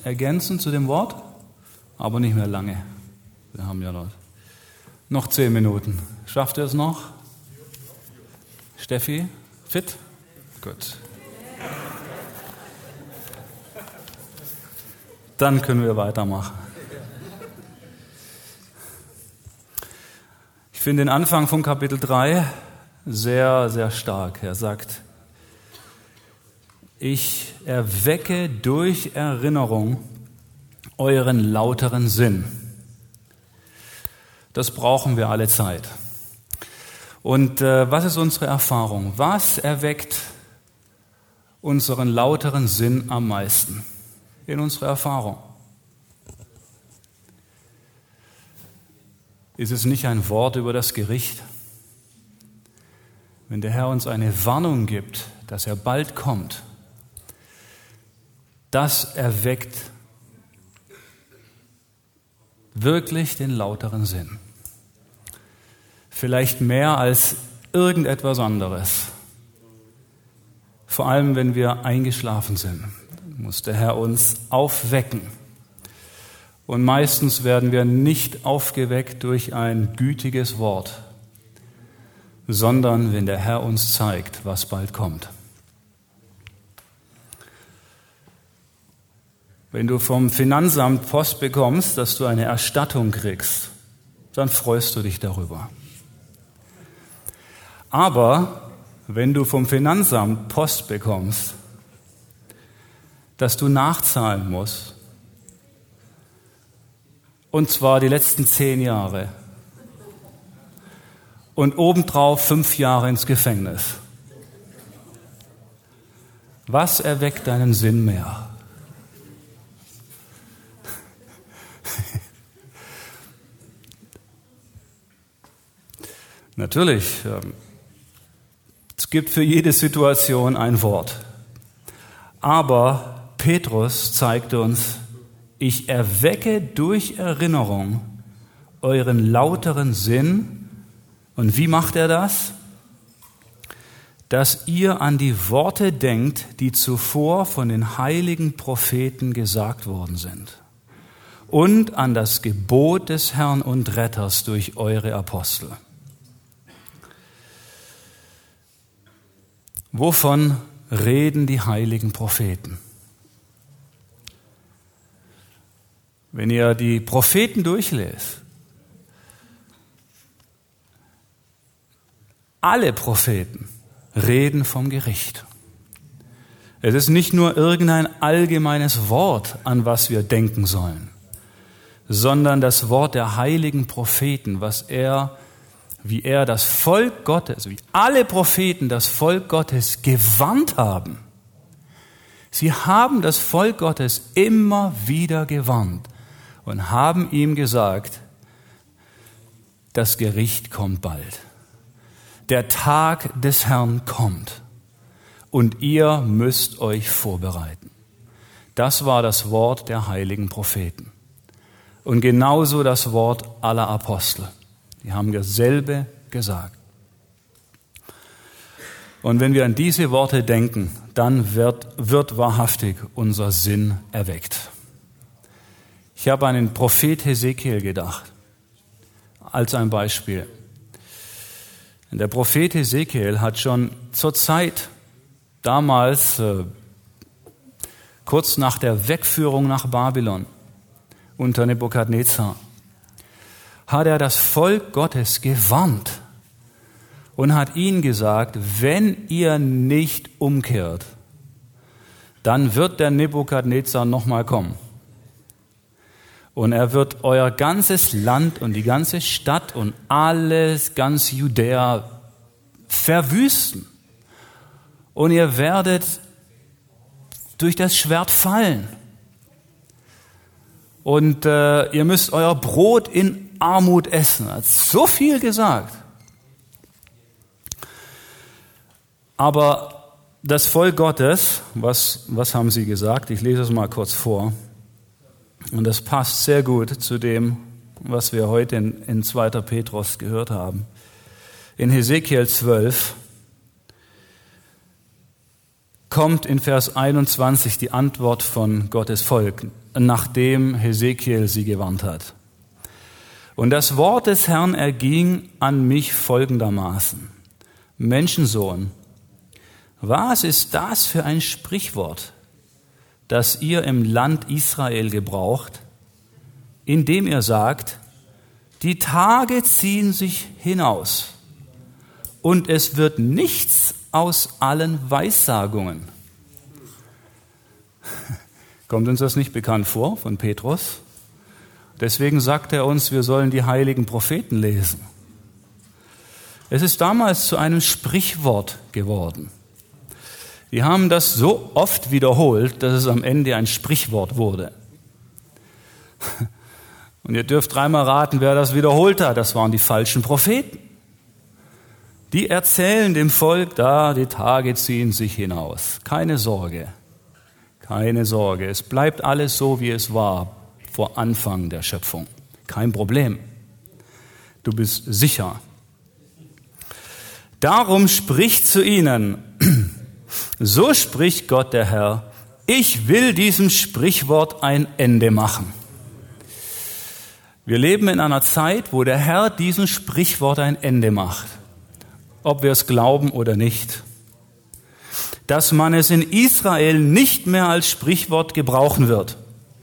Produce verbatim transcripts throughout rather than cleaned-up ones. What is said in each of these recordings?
ergänzen zu dem Wort? Aber nicht mehr lange. Wir haben ja noch, noch zehn Minuten. Schafft ihr es noch? Steffi, fit? Gut. Dann können wir weitermachen. Ich finde den Anfang von Kapitel drei sehr, sehr stark. Er sagt, ich erwecke durch Erinnerung euren lauteren Sinn. Das brauchen wir alle Zeit. Und äh, was ist unsere Erfahrung? Was erweckt unseren lauteren Sinn am meisten? In unserer Erfahrung. Ist es nicht ein Wort über das Gericht? Wenn der Herr uns eine Warnung gibt, dass er bald kommt, das erweckt wirklich den lauteren Sinn. Vielleicht mehr als irgendetwas anderes. Vor allem, wenn wir eingeschlafen sind, muss der Herr uns aufwecken. Und meistens werden wir nicht aufgeweckt durch ein gütiges Wort, sondern wenn der Herr uns zeigt, was bald kommt. Wenn du vom Finanzamt Post bekommst, dass du eine Erstattung kriegst, dann freust du dich darüber. Aber wenn du vom Finanzamt Post bekommst, dass du nachzahlen musst, und zwar die letzten zehn Jahre und obendrauf fünf Jahre ins Gefängnis, was erweckt deinen Sinn mehr? Natürlich, es gibt für jede Situation ein Wort. Aber Petrus zeigt uns, ich erwecke durch Erinnerung euren lauteren Sinn. Und wie macht er das? Dass ihr an die Worte denkt, die zuvor von den heiligen Propheten gesagt worden sind. Und an das Gebot des Herrn und Retters durch eure Apostel. Wovon reden die heiligen Propheten? Wenn ihr die Propheten durchlest, alle Propheten reden vom Gericht. Es ist nicht nur irgendein allgemeines Wort, an was wir denken sollen, sondern das Wort der heiligen Propheten, was er, wie er das Volk Gottes, wie alle Propheten das Volk Gottes gewarnt haben. Sie haben das Volk Gottes immer wieder gewarnt und haben ihm gesagt, das Gericht kommt bald. Der Tag des Herrn kommt und ihr müsst euch vorbereiten. Das war das Wort der heiligen Propheten. Und genauso das Wort aller Apostel. Die haben dasselbe gesagt. Und wenn wir an diese Worte denken, dann wird, wird wahrhaftig unser Sinn erweckt. Ich habe an den Prophet Hesekiel gedacht, als ein Beispiel. Der Prophet Hesekiel hat schon zur Zeit, damals, äh, kurz nach der Wegführung nach Babylon unter Nebukadnezar, hat er das Volk Gottes gewarnt und hat ihnen gesagt, wenn ihr nicht umkehrt, dann wird der Nebukadnezar nochmal kommen. Und er wird euer ganzes Land und die ganze Stadt und alles, ganz Judäa verwüsten. Und ihr werdet durch das Schwert fallen. Und äh, ihr müsst euer Brot in Armut essen. Er hat so viel gesagt. Aber das Volk Gottes, was, was haben sie gesagt? Ich lese es mal kurz vor. Und das passt sehr gut zu dem, was wir heute in, in zweiter Petrus gehört haben. In Hesekiel zwölf kommt in Vers einundzwanzig die Antwort von Gottes Volk, nachdem Hesekiel sie gewarnt hat. Und das Wort des Herrn erging an mich folgendermaßen: Menschensohn, was ist das für ein Sprichwort, das ihr im Land Israel gebraucht, indem ihr sagt, die Tage ziehen sich hinaus und es wird nichts aus allen Weissagungen? Kommt uns das nicht bekannt vor von Petrus? Deswegen sagt er uns, wir sollen die heiligen Propheten lesen. Es ist damals zu einem Sprichwort geworden. Die haben das so oft wiederholt, dass es am Ende ein Sprichwort wurde. Und ihr dürft dreimal raten, wer das wiederholt hat. Das waren die falschen Propheten. Die erzählen dem Volk, da die Tage ziehen sich hinaus. Keine Sorge, keine Sorge. Es bleibt alles so, wie es war vor Anfang der Schöpfung. Kein Problem. Du bist sicher. Darum spricht zu ihnen, so spricht Gott der Herr, ich will diesem Sprichwort ein Ende machen. Wir leben in einer Zeit, wo der Herr diesem Sprichwort ein Ende macht. Ob wir es glauben oder nicht. Dass man es in Israel nicht mehr als Sprichwort gebrauchen wird.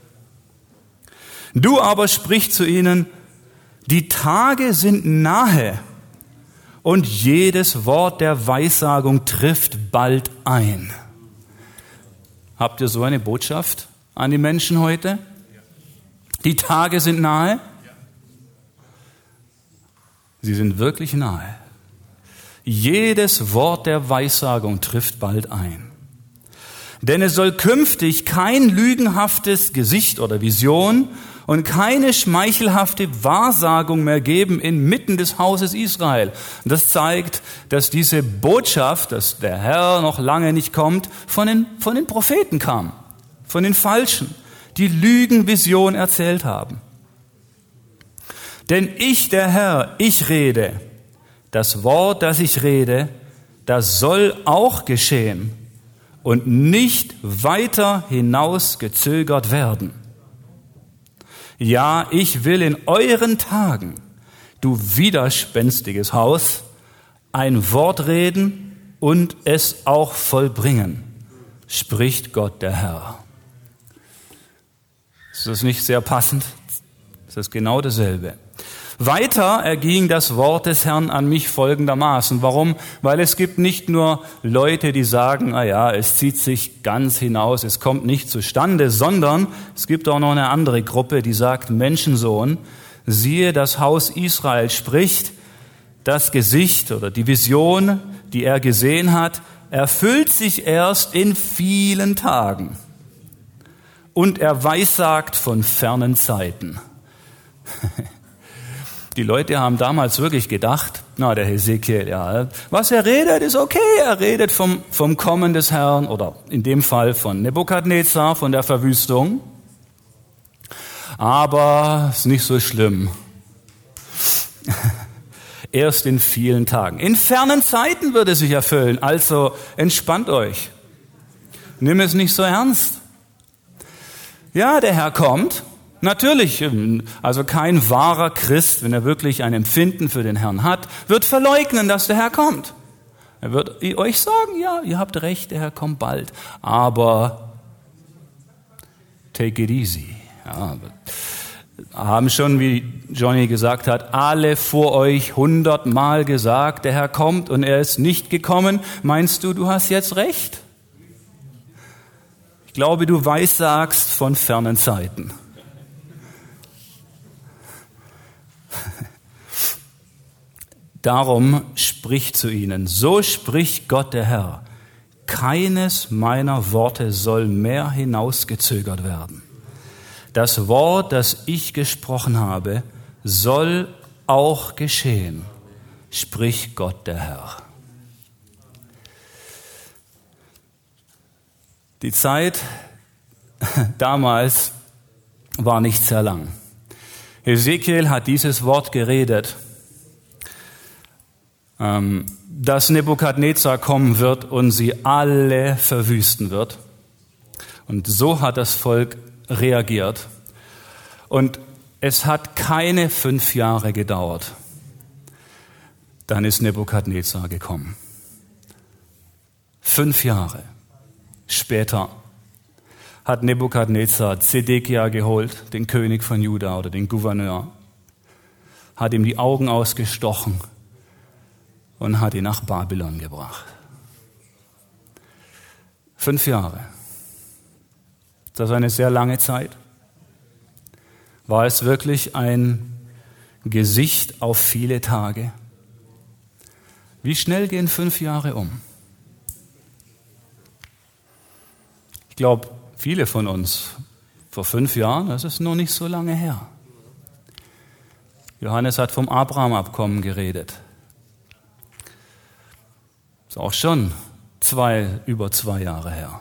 Du aber sprich zu ihnen, die Tage sind nahe und jedes Wort der Weissagung trifft bald ein. Habt ihr so eine Botschaft an die Menschen heute? Die Tage sind nahe? Sie sind wirklich nahe. Jedes Wort der Weissagung trifft bald ein. Denn es soll künftig kein lügenhaftes Gesicht oder Vision und keine schmeichelhafte Wahrsagung mehr geben inmitten des Hauses Israel. Und das zeigt, dass diese Botschaft, dass der Herr noch lange nicht kommt, von den, von den Propheten kam, von den Falschen, die Lügenvision erzählt haben. Denn ich, der Herr, ich rede. Das Wort, das ich rede, das soll auch geschehen und nicht weiter hinaus gezögert werden. Ja, ich will in euren Tagen, du widerspenstiges Haus, ein Wort reden und es auch vollbringen, spricht Gott der Herr. Ist das nicht sehr passend? Das ist genau dasselbe. Weiter erging das Wort des Herrn an mich folgendermaßen. Warum? Weil es gibt nicht nur Leute, die sagen, ah ja, es zieht sich ganz hinaus, es kommt nicht zustande, sondern es gibt auch noch eine andere Gruppe, die sagt, Menschensohn, siehe, das Haus Israel spricht, das Gesicht oder die Vision, die er gesehen hat, erfüllt sich erst in vielen Tagen. Und er weissagt von fernen Zeiten. Die Leute haben damals wirklich gedacht, na, der Hesekiel, ja, was er redet, ist okay. Er redet vom, vom Kommen des Herrn oder in dem Fall von Nebukadnezar, von der Verwüstung. Aber ist nicht so schlimm. Erst in vielen Tagen. In fernen Zeiten wird es sich erfüllen. Also entspannt euch. Nimm es nicht so ernst. Ja, der Herr kommt. Natürlich, also kein wahrer Christ, wenn er wirklich ein Empfinden für den Herrn hat, wird verleugnen, dass der Herr kommt. Er wird euch sagen, ja, ihr habt recht, der Herr kommt bald. Aber take it easy. Ja, haben schon, wie Johnny gesagt hat, alle vor euch hundertmal gesagt, der Herr kommt und er ist nicht gekommen. Meinst du, du hast jetzt recht? Ich glaube, du weissagst von fernen Zeiten. Darum spricht zu ihnen, so spricht Gott der Herr, keines meiner Worte soll mehr hinausgezögert werden. Das Wort, das ich gesprochen habe, soll auch geschehen, spricht Gott der Herr. Die Zeit damals war nicht sehr lang. Hesekiel hat dieses Wort geredet. Ähm, dass Nebukadnezar kommen wird und sie alle verwüsten wird. Und so hat das Volk reagiert. Und es hat keine fünf Jahre gedauert. Dann ist Nebukadnezar gekommen. Fünf Jahre später hat Nebukadnezar Zedekia geholt, den König von Juda oder den Gouverneur, hat ihm die Augen ausgestochen und hat ihn nach Babylon gebracht. Fünf Jahre. Das ist eine sehr lange Zeit. War es wirklich ein Gesicht auf viele Tage? Wie schnell gehen fünf Jahre um? Ich glaube, viele von uns, vor fünf Jahren, das ist noch nicht so lange her. Johannes hat vom Abraham-Abkommen geredet. Ist auch schon zwei, über zwei Jahre her.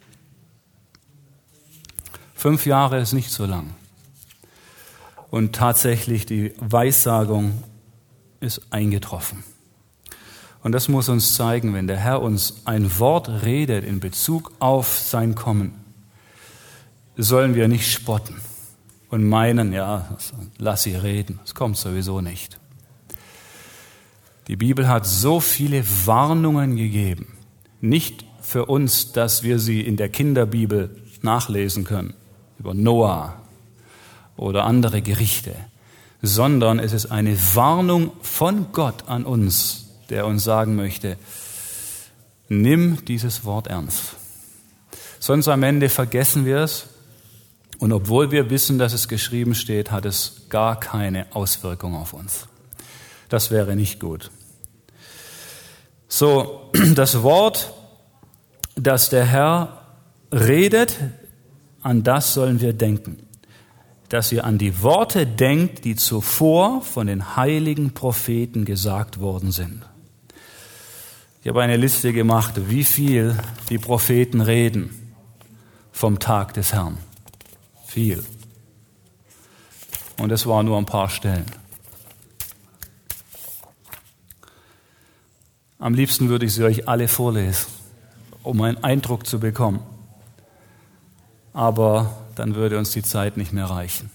Fünf Jahre ist nicht so lang. Und tatsächlich, die Weissagung ist eingetroffen. Und das muss uns zeigen, wenn der Herr uns ein Wort redet in Bezug auf sein Kommen, sollen wir nicht spotten und meinen, ja, lass sie reden, es kommt sowieso nicht. Die Bibel hat so viele Warnungen gegeben, nicht für uns, dass wir sie in der Kinderbibel nachlesen können, über Noah oder andere Gerichte, sondern es ist eine Warnung von Gott an uns, der uns sagen möchte, nimm dieses Wort ernst. Sonst am Ende vergessen wir es und obwohl wir wissen, dass es geschrieben steht, hat es gar keine Auswirkung auf uns. Das wäre nicht gut. So, das Wort, das der Herr redet, an das sollen wir denken. Dass ihr an die Worte denkt, die zuvor von den heiligen Propheten gesagt worden sind. Ich habe eine Liste gemacht, wie viel die Propheten reden vom Tag des Herrn. Viel. Und es waren nur ein paar Stellen. Am liebsten würde ich sie euch alle vorlesen, um einen Eindruck zu bekommen. Aber dann würde uns die Zeit nicht mehr reichen.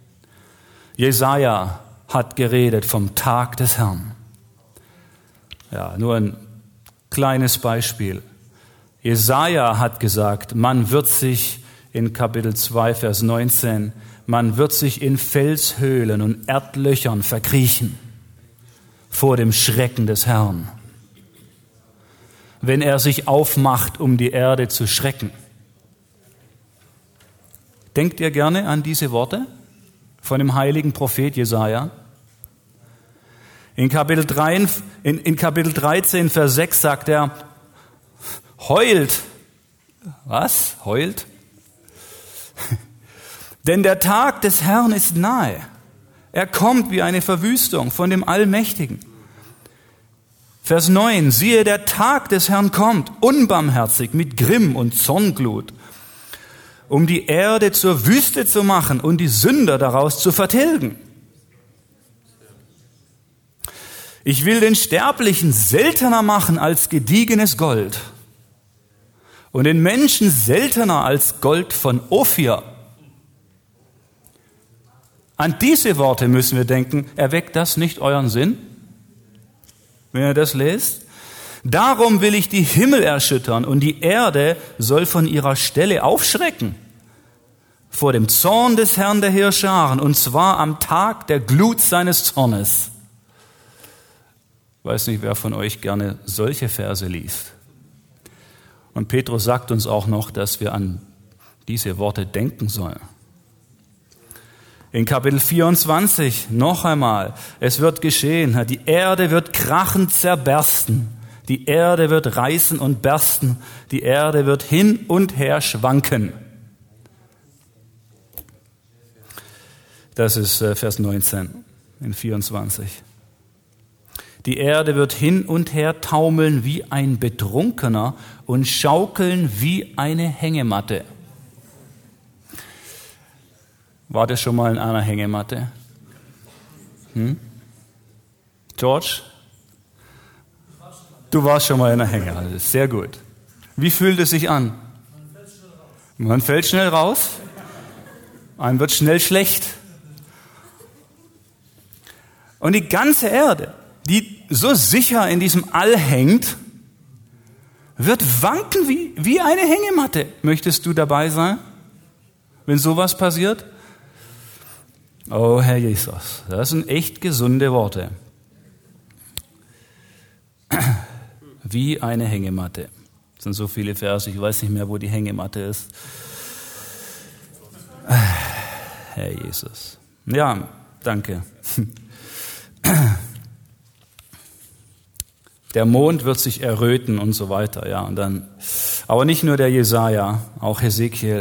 Jesaja hat geredet vom Tag des Herrn. Ja, nur ein kleines Beispiel. Jesaja hat gesagt, man wird sich in Kapitel zwei, Vers neunzehn, man wird sich in Felshöhlen und Erdlöchern verkriechen vor dem Schrecken des Herrn, wenn er sich aufmacht, um die Erde zu schrecken. Denkt ihr gerne an diese Worte von dem heiligen Prophet Jesaja? In Kapitel drei, in, in Kapitel dreizehn, Vers sechs sagt er, heult. Was? Heult? Denn der Tag des Herrn ist nahe. Er kommt wie eine Verwüstung von dem Allmächtigen. Vers neun, siehe, der Tag des Herrn kommt, unbarmherzig, mit Grimm und Zornglut, um die Erde zur Wüste zu machen und die Sünder daraus zu vertilgen. Ich will den Sterblichen seltener machen als gediegenes Gold und den Menschen seltener als Gold von Ophir. An diese Worte müssen wir denken. Erweckt das nicht euren Sinn, wenn ihr das lest? Darum will ich die Himmel erschüttern und die Erde soll von ihrer Stelle aufschrecken vor dem Zorn des Herrn der Heerscharen, und zwar am Tag der Glut seines Zornes. Ich weiß nicht, wer von euch gerne solche Verse liest. Und Petrus sagt uns auch noch, dass wir an diese Worte denken sollen. In Kapitel vierundzwanzig noch einmal, es wird geschehen, die Erde wird krachend zerbersten, die Erde wird reißen und bersten, die Erde wird hin und her schwanken. Das ist Vers neunzehn in vierundzwanzig. Die Erde wird hin und her taumeln wie ein Betrunkener und schaukeln wie eine Hängematte. War das schon mal in einer Hängematte? Hm? George? Du warst schon mal in der Hänge, also sehr gut. Wie fühlt es sich an? Man fällt schnell raus. Einem wird schnell schlecht. Und die ganze Erde, die so sicher in diesem All hängt, wird wanken wie, wie eine Hängematte. Möchtest du dabei sein, wenn sowas passiert? Oh, Herr Jesus, das sind echt gesunde Worte. Wie eine Hängematte. Das sind so viele Verse, ich weiß nicht mehr, wo die Hängematte ist. Herr Jesus. Ja, danke. Der Mond wird sich erröten und so weiter, ja, und dann, aber nicht nur der Jesaja, auch Hesekiel.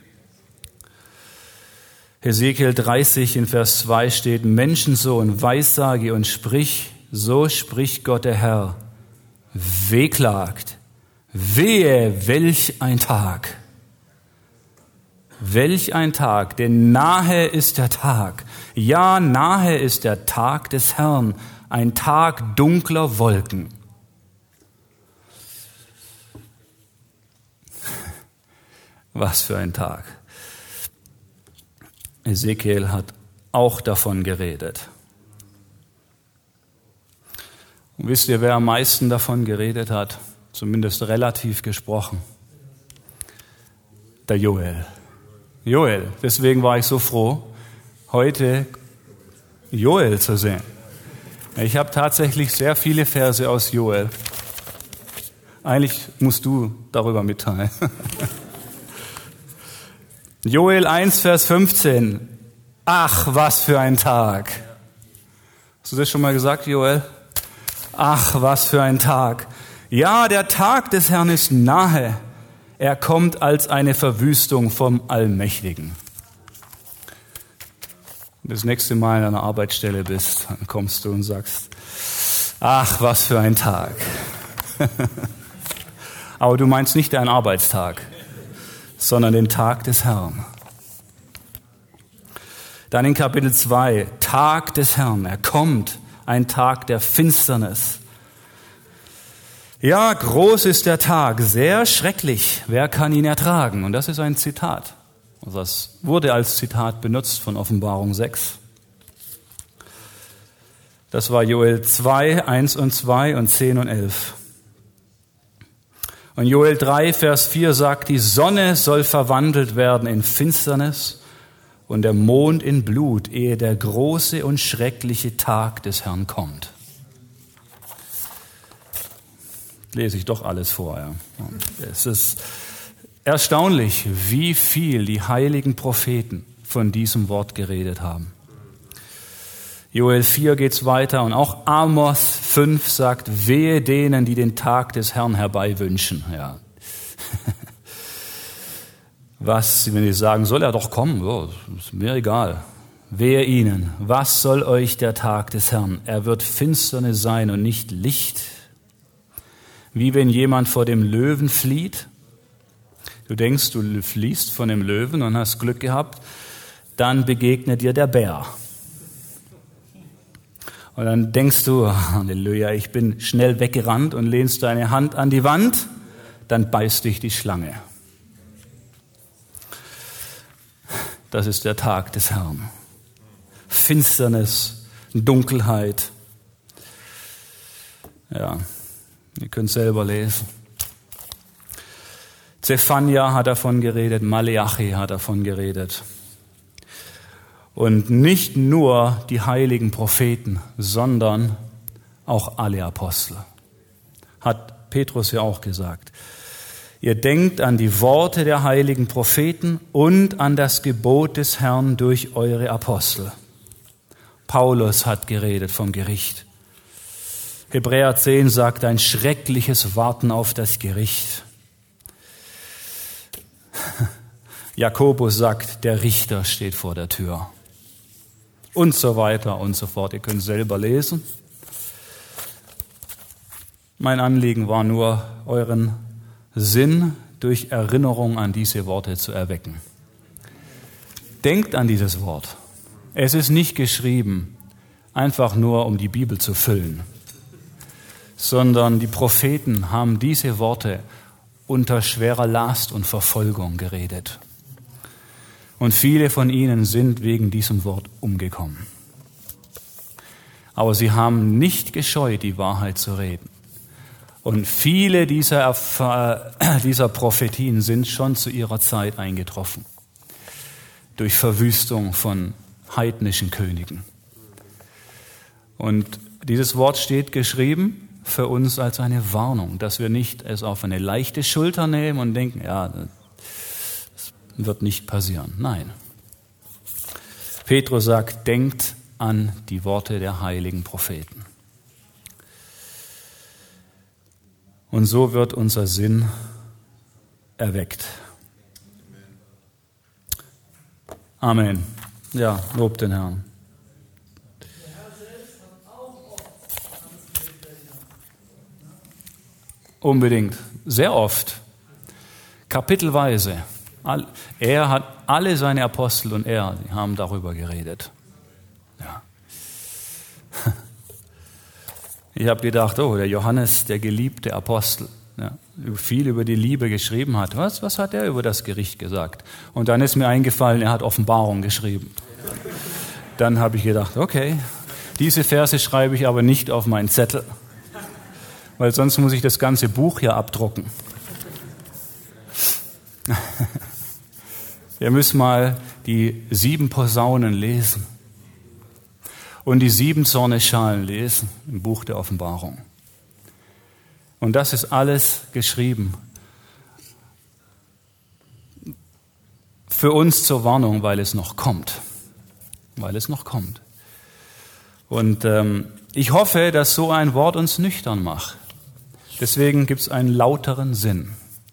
Hesekiel dreißig in Vers zwei steht: Menschensohn, weissage und sprich, so spricht Gott der Herr. Wehklagt, wehe, welch ein Tag. Welch ein Tag, denn nahe ist der Tag. Ja, nahe ist der Tag des Herrn, ein Tag dunkler Wolken. Was für ein Tag. Ezekiel hat auch davon geredet. Und wisst ihr, wer am meisten davon geredet hat? Zumindest relativ gesprochen. Der Joel. Joel. Deswegen war ich so froh, heute Joel zu sehen. Ich habe tatsächlich sehr viele Verse aus Joel. Eigentlich musst du darüber mitteilen. Joel eins, Vers fünfzehn. Ach, was für ein Tag. Hast du das schon mal gesagt, Joel? Ach, was für ein Tag. Ja, der Tag des Herrn ist nahe. Er kommt als eine Verwüstung vom Allmächtigen. Wenn du das nächste Mal an einer Arbeitsstelle bist, dann kommst du und sagst, ach, was für ein Tag. Aber du meinst nicht deinen Arbeitstag, sondern den Tag des Herrn. Dann in Kapitel zwei, Tag des Herrn. Er kommt, ein Tag der Finsternis. Ja, groß ist der Tag, sehr schrecklich. Wer kann ihn ertragen? Und das ist ein Zitat. Also das wurde als Zitat benutzt von Offenbarung sechs. Das war Joel zwei, eins und zwei und zehn und elf. Und Joel drei, Vers vier sagt, die Sonne soll verwandelt werden in Finsternis und der Mond in Blut, ehe der große und schreckliche Tag des Herrn kommt. Lese ich doch alles vor. Ja. Es ist erstaunlich, wie viel die heiligen Propheten von diesem Wort geredet haben. Joel vier geht's weiter und auch Amos fünf sagt, wehe denen, die den Tag des Herrn herbeiwünschen. Ja. Was, wenn die sagen, soll er doch kommen? Ja, ist mir egal. Wehe ihnen, was soll euch der Tag des Herrn? Er wird Finsternis sein und nicht Licht. Wie wenn jemand vor dem Löwen flieht. Du denkst, du fliehst von dem Löwen und hast Glück gehabt. Dann begegnet dir der Bär. Und dann denkst du, Halleluja, ich bin schnell weggerannt und lehnst deine Hand an die Wand. Dann beißt dich die Schlange. Das ist der Tag des Herrn. Finsternis, Dunkelheit. Ja. Ihr könnt selber lesen. Zephania hat davon geredet, Maleachi hat davon geredet. Und nicht nur die heiligen Propheten, sondern auch alle Apostel. Hat Petrus ja auch gesagt. Ihr denkt an die Worte der heiligen Propheten und an das Gebot des Herrn durch eure Apostel. Paulus hat geredet vom Gericht. Hebräer zehn sagt, ein schreckliches Warten auf das Gericht. Jakobus sagt, der Richter steht vor der Tür. Und so weiter und so fort. Ihr könnt selber lesen. Mein Anliegen war nur, euren Sinn durch Erinnerung an diese Worte zu erwecken. Denkt an dieses Wort. Es ist nicht geschrieben, einfach nur um die Bibel zu füllen, sondern die Propheten haben diese Worte unter schwerer Last und Verfolgung geredet. Und viele von ihnen sind wegen diesem Wort umgekommen. Aber sie haben nicht gescheut, die Wahrheit zu reden. Und viele dieser, dieser Prophetien sind schon zu ihrer Zeit eingetroffen. Durch Verwüstung von heidnischen Königen. Und dieses Wort steht geschrieben für uns als eine Warnung, dass wir nicht es auf eine leichte Schulter nehmen und denken, ja, das wird nicht passieren. Nein. Petrus sagt, denkt an die Worte der heiligen Propheten. Und so wird unser Sinn erweckt. Amen. Ja, lob den Herrn. Unbedingt. Sehr oft. Kapitelweise. Er hat, alle seine Apostel und er, die haben darüber geredet. Ja. Ich habe gedacht, oh, der Johannes, der geliebte Apostel, ja, viel über die Liebe geschrieben hat. Was, was hat er über das Gericht gesagt? Und dann ist mir eingefallen, er hat Offenbarung geschrieben. Dann habe ich gedacht, okay, diese Verse schreibe ich aber nicht auf meinen Zettel, weil sonst muss ich das ganze Buch hier abdrucken. Wir müssen mal die sieben Posaunen lesen und die sieben Zornesschalen lesen im Buch der Offenbarung. Und das ist alles geschrieben für uns zur Warnung, weil es noch kommt. Weil es noch kommt. Und ähm, ich hoffe, dass so ein Wort uns nüchtern macht. Deswegen gibt es einen lauteren Sinn.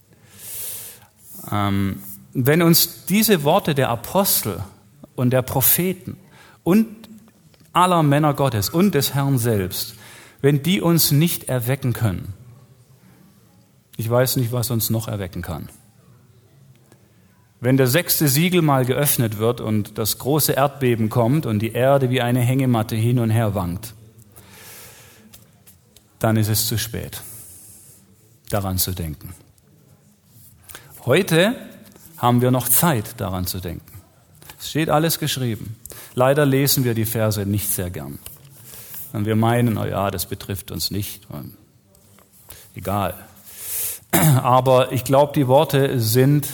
Ähm, wenn uns diese Worte der Apostel und der Propheten und aller Männer Gottes und des Herrn selbst, wenn die uns nicht erwecken können, ich weiß nicht, was uns noch erwecken kann. Wenn der sechste Siegel mal geöffnet wird und das große Erdbeben kommt und die Erde wie eine Hängematte hin und her wankt, dann ist es zu spät, daran zu denken. Heute haben wir noch Zeit, daran zu denken. Es steht alles geschrieben. Leider lesen wir die Verse nicht sehr gern. Und wir meinen, oh ja, das betrifft uns nicht. Egal. Aber ich glaube, die Worte sind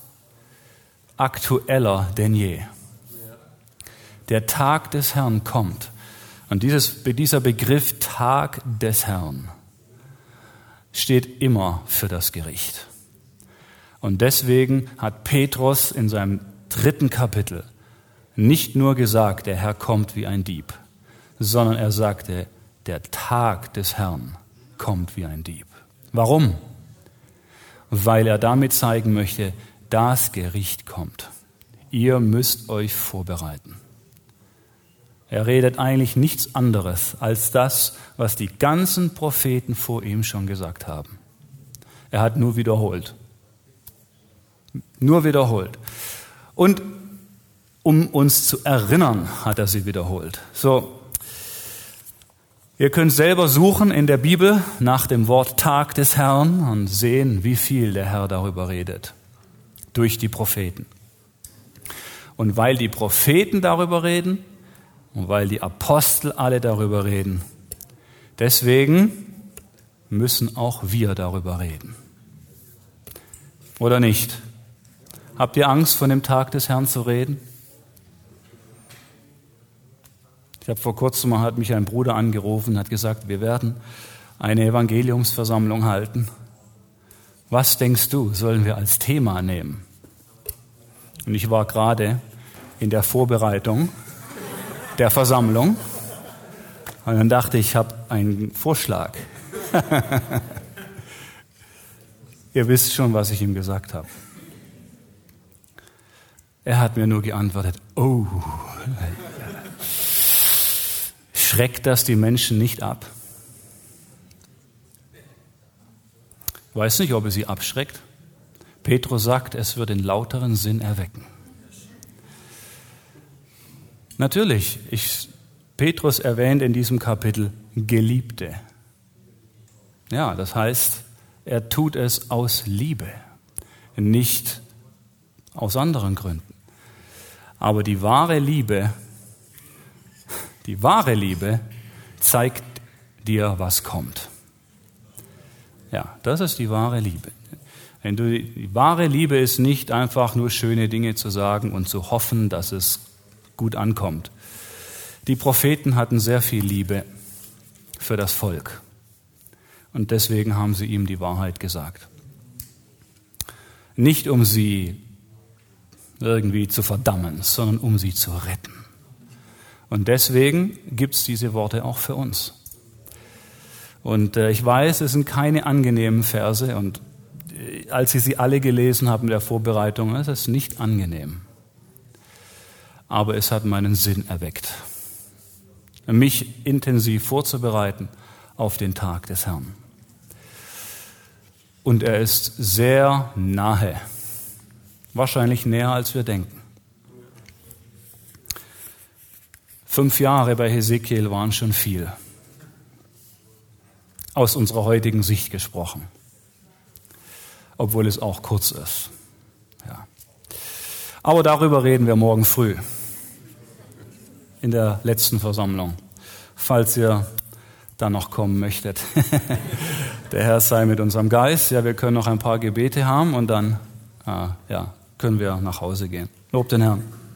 aktueller denn je. Der Tag des Herrn kommt. Und dieses, dieser Begriff Tag des Herrn steht immer für das Gericht. Und deswegen hat Petrus in seinem dritten Kapitel nicht nur gesagt, der Herr kommt wie ein Dieb, sondern er sagte, der Tag des Herrn kommt wie ein Dieb. Warum? Weil er damit zeigen möchte, das Gericht kommt. Ihr müsst euch vorbereiten. Er redet eigentlich nichts anderes als das, was die ganzen Propheten vor ihm schon gesagt haben. Er hat nur wiederholt. Nur wiederholt. Und um uns zu erinnern, hat er sie wiederholt. So, ihr könnt selber suchen in der Bibel nach dem Wort Tag des Herrn und sehen, wie viel der Herr darüber redet. Durch die Propheten. Und weil die Propheten darüber reden und weil die Apostel alle darüber reden, deswegen müssen auch wir darüber reden. Oder nicht? Habt ihr Angst, von dem Tag des Herrn zu reden? Ich habe vor kurzem mal, hat mich ein Bruder angerufen und hat gesagt, wir werden eine Evangeliumsversammlung halten. Was denkst du, sollen wir als Thema nehmen? Und ich war gerade in der Vorbereitung der Versammlung und dann dachte ich, ich habe einen Vorschlag. Ihr wisst schon, was ich ihm gesagt habe. Er hat mir nur geantwortet, oh, schreckt das die Menschen nicht ab? Ich weiß nicht, ob es sie abschreckt. Petrus sagt, es wird den lauteren Sinn erwecken. Natürlich, ich, Petrus erwähnt in diesem Kapitel Geliebte. Ja, das heißt, er tut es aus Liebe, nicht aus anderen Gründen. Aber die wahre Liebe, die wahre Liebe zeigt dir, was kommt. Ja, das ist die wahre Liebe. Wenn du, die wahre Liebe ist nicht einfach nur schöne Dinge zu sagen und zu hoffen, dass es gut ankommt. Die Propheten hatten sehr viel Liebe für das Volk. Und deswegen haben sie ihm die Wahrheit gesagt. Nicht um sie irgendwie zu verdammen, sondern um sie zu retten. Und deswegen gibt es diese Worte auch für uns. Und äh, ich weiß, es sind keine angenehmen Verse. Und äh, als ich sie alle gelesen habe in der Vorbereitung, es ist nicht angenehm. Aber es hat meinen Sinn erweckt, mich intensiv vorzubereiten auf den Tag des Herrn. Und er ist sehr nahe, wahrscheinlich näher, als wir denken. Fünf Jahre bei Hesekiel waren schon viel, aus unserer heutigen Sicht gesprochen, obwohl es auch kurz ist. Ja. Aber darüber reden wir morgen früh in der letzten Versammlung, falls ihr da noch kommen möchtet. Der Herr sei mit unserem Geist. Ja, wir können noch ein paar Gebete haben und dann äh, ja, können wir nach Hause gehen. Lob den Herrn.